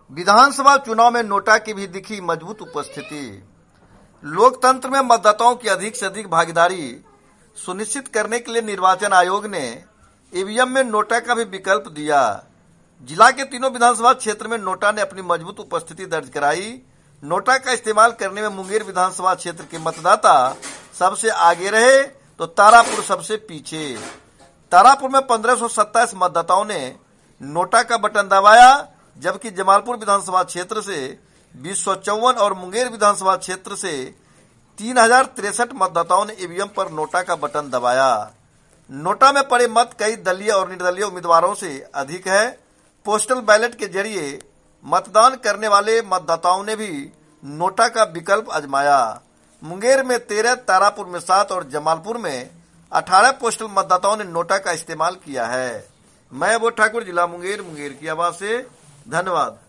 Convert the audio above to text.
विधानसभा चुनाव में नोटा की भी दिखी मजबूत उपस्थिति। लोकतंत्र में मतदाताओं की अधिक से अधिक भागीदारी सुनिश्चित करने के लिए निर्वाचन आयोग ने ईवीएम में नोटा का भी विकल्प दिया। जिला के तीनों विधानसभा क्षेत्र में नोटा ने अपनी मजबूत उपस्थिति दर्ज कराई। नोटा का इस्तेमाल करने में मुंगेर विधानसभा क्षेत्र के मतदाता सबसे आगे रहे तो तारापुर सबसे पीछे। तारापुर में 1527 मतदाताओं ने नोटा का बटन दबाया, जबकि जमालपुर विधानसभा क्षेत्र से 2054 और मुंगेर विधानसभा क्षेत्र से 3063 मतदाताओं ने ईवीएम पर नोटा का बटन दबाया। नोटा में पड़े मत कई दलीय और निर्दलीय उम्मीदवारों से अधिक है। पोस्टल बैलेट के जरिए मतदान करने वाले मतदाताओं ने भी नोटा का विकल्प आजमाया। मुंगेर में 13, तारापुर में 7 और जमालपुर में 18 पोस्टल मतदाताओं ने नोटा का इस्तेमाल किया है। मैं वो ठाकुर, जिला मुंगेर की आवाज से। धन्यवाद।